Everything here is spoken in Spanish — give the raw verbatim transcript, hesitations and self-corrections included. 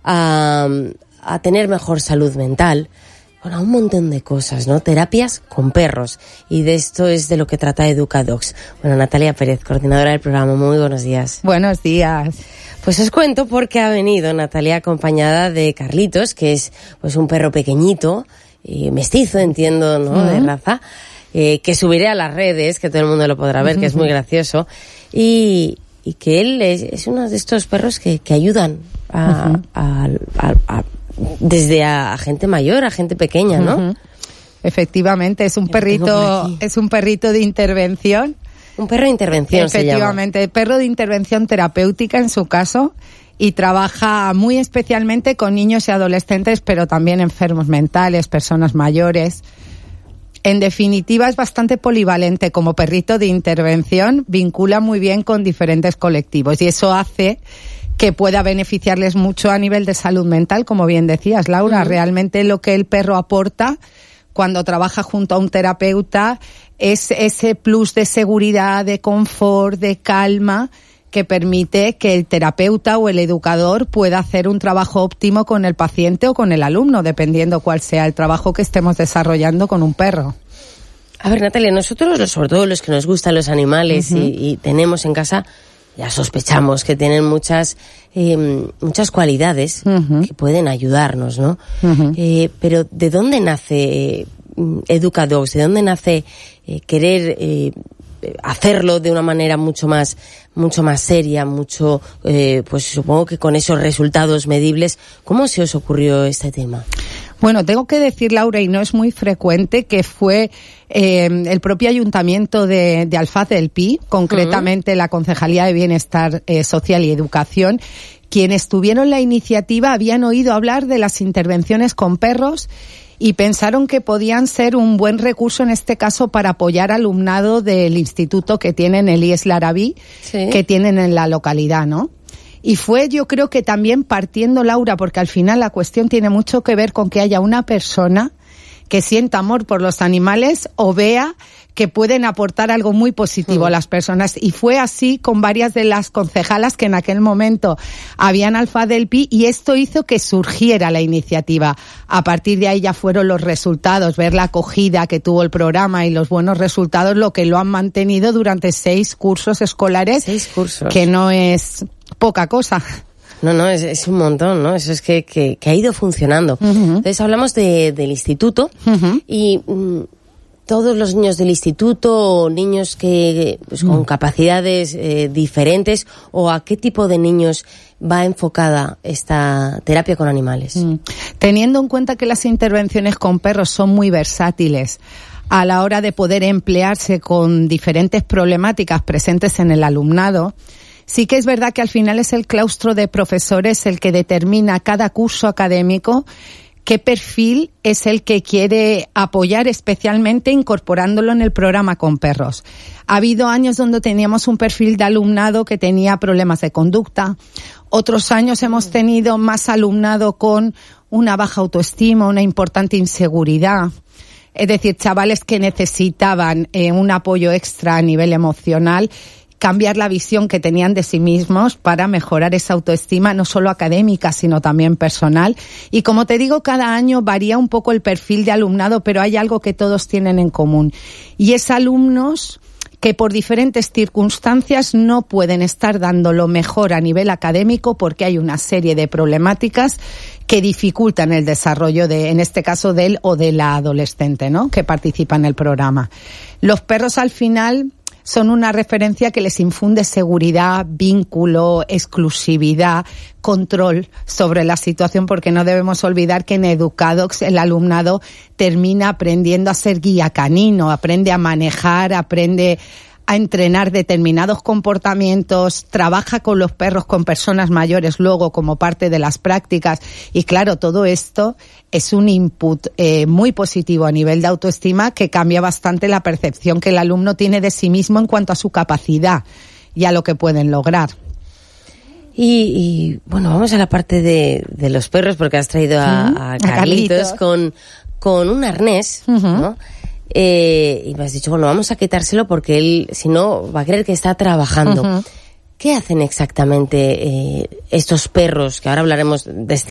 a, a tener mejor salud mental, bueno, a un montón de cosas, ¿no? Terapias con perros. Y de esto es de lo que trata Educadogs. Bueno, Natalia Pérez, coordinadora del programa, muy buenos días. Buenos días. Pues os cuento porque ha venido Natalia acompañada de Carlitos, que es pues un perro pequeñito, eh, mestizo, entiendo, ¿no? Uh-huh. De raza, eh, que subiré a las redes, que todo el mundo lo podrá ver, uh-huh. que es muy gracioso. Y, y que él es, es uno de estos perros que, que ayudan a, uh-huh. a, a, a desde a, a gente mayor, a gente pequeña, ¿no? Uh-huh. Efectivamente, es un Yo perrito, es un perrito de intervención. Un perro de intervención. Efectivamente, se llama. Perro de intervención terapéutica en su caso, y trabaja muy especialmente con niños y adolescentes, pero también enfermos mentales, personas mayores. En definitiva, es bastante polivalente como perrito de intervención, vincula muy bien con diferentes colectivos y eso hace que pueda beneficiarles mucho a nivel de salud mental, como bien decías, Laura. Uh-huh. Realmente lo que el perro aporta cuando trabaja junto a un terapeuta es ese plus de seguridad, de confort, de calma, que permite que el terapeuta o el educador pueda hacer un trabajo óptimo con el paciente o con el alumno, dependiendo cuál sea el trabajo que estemos desarrollando con un perro. A ver, Natalia, nosotros, sobre todo los que nos gustan los animales uh-huh. y, y tenemos en casa, ya sospechamos que tienen muchas eh, muchas cualidades uh-huh. que pueden ayudarnos, ¿no? Uh-huh. Eh, pero ¿de dónde nace eh, Educadogs? ¿De dónde nace eh, querer eh, hacerlo de una manera mucho más mucho más seria, mucho eh, pues supongo que con esos resultados medibles? ¿Cómo se os ocurrió este tema? Bueno, tengo que decir, Laura, y no es muy frecuente, que fue eh, el propio Ayuntamiento de, de Alfaz del Pi, concretamente uh-huh. la Concejalía de Bienestar eh, Social y Educación, quienes tuvieron la iniciativa, habían oído hablar de las intervenciones con perros y pensaron que podían ser un buen recurso en este caso para apoyar alumnado del instituto que tienen, el I E S Larabí, sí. que tienen en la localidad, ¿no? Y fue, yo creo que también partiendo, Laura, porque al final la cuestión tiene mucho que ver con que haya una persona que sienta amor por los animales o vea que pueden aportar algo muy positivo a las personas. Y fue así con varias de las concejalas que en aquel momento habían Alfaz del Pi, y esto hizo que surgiera la iniciativa. A partir de ahí ya fueron los resultados, ver la acogida que tuvo el programa y los buenos resultados, lo que lo han mantenido durante seis cursos escolares. Seis cursos. Que no es poca cosa. No, no, es, es un montón, ¿no? Eso es que, que, que ha ido funcionando. Uh-huh. Entonces hablamos de, del instituto uh-huh. y mm, todos los niños del instituto, niños que pues, con uh-huh. capacidades eh, diferentes, o a qué tipo de niños va enfocada esta terapia con animales. Uh-huh. Teniendo en cuenta que las intervenciones con perros son muy versátiles a la hora de poder emplearse con diferentes problemáticas presentes en el alumnado, sí que es verdad que al final es el claustro de profesores el que determina cada curso académico qué perfil es el que quiere apoyar, especialmente incorporándolo en el programa con perros. Ha habido años donde teníamos un perfil de alumnado que tenía problemas de conducta. Otros años hemos tenido más alumnado con una baja autoestima, una importante inseguridad. Es decir, chavales que necesitaban eh, un apoyo extra a nivel emocional, cambiar la visión que tenían de sí mismos para mejorar esa autoestima, no solo académica, sino también personal. Y como te digo, cada año varía un poco el perfil de alumnado, pero hay algo que todos tienen en común. Y es alumnos que por diferentes circunstancias no pueden estar dando lo mejor a nivel académico porque hay una serie de problemáticas que dificultan el desarrollo de, en este caso, del o de la adolescente, ¿no?, que participa en el programa. Los perros al final son una referencia que les infunde seguridad, vínculo, exclusividad, control sobre la situación, porque no debemos olvidar que en Educadogs el alumnado termina aprendiendo a ser guía canino, aprende a manejar, aprende a entrenar determinados comportamientos, trabaja con los perros, con personas mayores luego como parte de las prácticas, y claro, todo esto es un input eh, muy positivo a nivel de autoestima que cambia bastante la percepción que el alumno tiene de sí mismo en cuanto a su capacidad y a lo que pueden lograr. Y, y bueno, vamos a la parte de, de los perros, porque has traído a, a, Carlitos, a Carlitos con, con un arnés, uh-huh. ¿no? Eh, y me has dicho, bueno, vamos a quitárselo porque él, si no, va a creer que está trabajando. Uh-huh. ¿Qué hacen exactamente eh, estos perros? Que ahora hablaremos de,